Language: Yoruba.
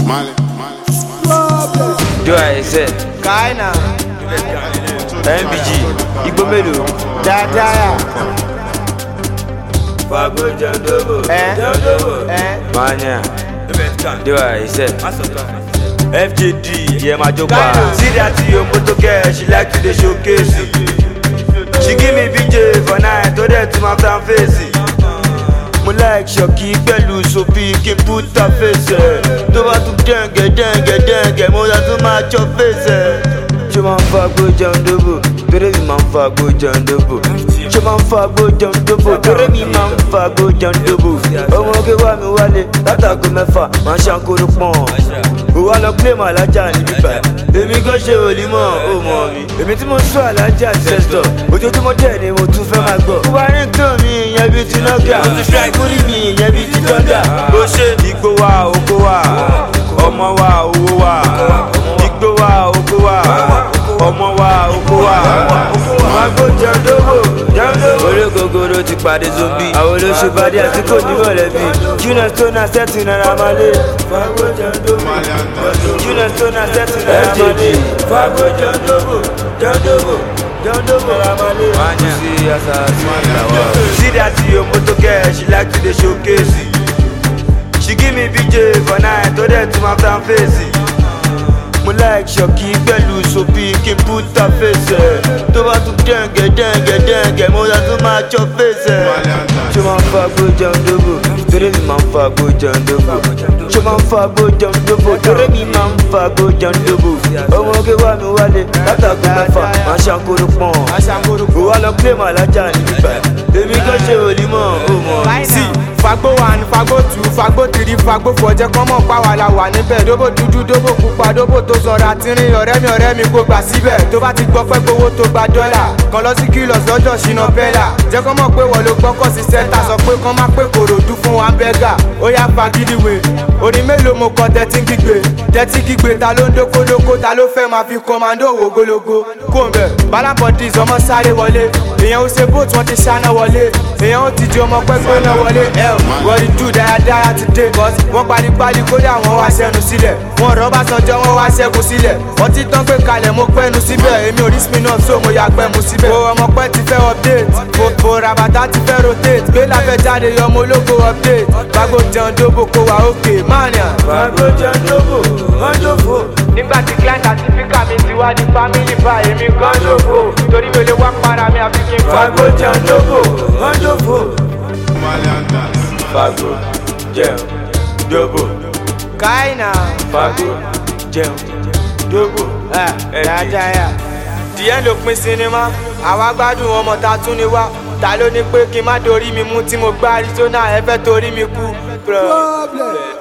Do I say? Kaina. MBG. Igbo mélòó? Dáadáa. Fago Jandobo. Mania. Do I say? FJD. Yeah, my joke. See that your motor girl, she like to the showcase. She give me VJ for night, told her to my fan face. Mo like Shoki pẹ̀lú Sophie kí n put her face. Tó bá tún dẹ́ngẹ̀ mo yà tún máa chop face. Ṣé máa ń fagbó Jandobo? Torí mi máa ń fagbó Jandobo. Ṣé máa ń fagbó Jandobo? Torí mi máa ń fagbó Jandobo. Ọmọ oge wá mi wálé látàgò mẹ́fà máa ń ṣàkóró pọ̀n. Òwò lọ play mọ alájà níbí báyìí. Èmi kò ṣe òlímọ̀ ó mọ̀ mi. Èmi tí mo sọ alájà sẹ́sítọ̀. Ojoojúmọ́ dẹ̀ ni mo tún fẹ́ máa gbọ́. Mo bá ní tó mi ìyẹn bíi ti nọ́gà. Mo ti fẹ́ kúrì mi ìyẹn bíi ti jọ́gà. Ó ṣe ìgbó wa oko wa, ọmọ wa owó wa. Ìgbó wa oko wa, ọmọ wa oko wa. Fago Jandobo, Jandobo. Orí gogoro ti pàdé zombi. Àwọn olóṣèbàdí àti kò ní mọ̀lẹ́bí. Junior Stone sẹ́tì náírà máa lé. Fago Jandobo. Junior Stone sẹ́tì náírà máa lé. Fago Jandobo, Jandobo, Jandobo ramale. See that your motor girl, she like to the showcase. She give me VJ for night, told her to my fan face. Mo like Shoki pẹ̀lú Sophie kí n put her face. Tó bá tún dẹ́ngẹ̀ mo yà tún máa chop face. Ṣé máa ń fagbó Jandobo? Torí mi máa ń fagbó Jandobo. Ṣé máa ń fagbó Jandobo? Torí mi máa ń fagbó Jandobo. Ọmọ oge wá mi wálé látàgò mẹ́fà máa ṣàkóró pọ̀n. Òwò lọ play mọ alájà níbí báyìí. Èmi kò ṣe òlímọ̀ ó mọ̀ mi. Sí Fago 1, Fago 2, Fago 3, Fago 4 jẹ́ kọ́ mọ̀ pa wà la wà níbẹ̀. Dóbò dúdú, dóbò pupa, dóbò tó sọ̀rọ̀ àtìrín. Ọ̀rẹ́ mi kò gbà síbẹ̀. Tó bá ti gbọ́ pẹ́ gbowó tó gba dọ́là. Kan lọ sí Kilos lọ́jọ́ ṣìnà bẹ́là. Jẹ́ kọ́ mọ̀ pé wọ́n ló gbọ́kọ̀ sí sẹ́ńtà. Sọ pé kán má pé kòròdú fún hamburger. Ó yá fagídíwé. Orin mélòó mo kọ tẹ́tí kígbe. Ta ló ń dókólókó, ta ló fẹ́ máa fi kọ́mándó wò gólógó. Kóńbẹ̀, Balabodis ọmọ sáré wọlé. Èèyàn ó ṣe bóòtù wọn ti ṣáná wọlé. Èèyàn ó ti di ọmọ pẹ́ gbóná wọlé. Wọ́n rí dù dáradára ti dé. Wọ́n parí kódà wọ́n wá sẹ́nu sílẹ̀. Wọ́n rọ́bà sọjọ́ wọ́n wá ṣẹ́gun sílẹ̀. Ọtí tán pé kalẹ̀ mo pẹ́nu síbẹ̀. Èmi ò rí spin up so mo yà gbẹ́ mu síbẹ̀. Wo ọmọ pẹ́ ti fẹ́ update. Fò ràbàtà ti fẹ́ rotate. Gbé láfẹ́ jáde yọmọ ológo update. Fago Jandobo kó wa òkè mania. Fago Jandobo, Jandobo. Nígbà tí client àti píkà mi ti wá di family bá èmi gan lóko. Torí mi ò lè wá para mi àfi kí n Fago Jandobo, Jandobo. Fago Jandobo. Kaina. Fago Jandobo. Dáadáa. Díẹ̀ ló pín sinimá. Àwa gbádùn ọmọ ta tún ni wá. Ta ló ní pé kí n má dorí mi mú tí mo gbá Arizona ẹ fẹ́ torí mi kú.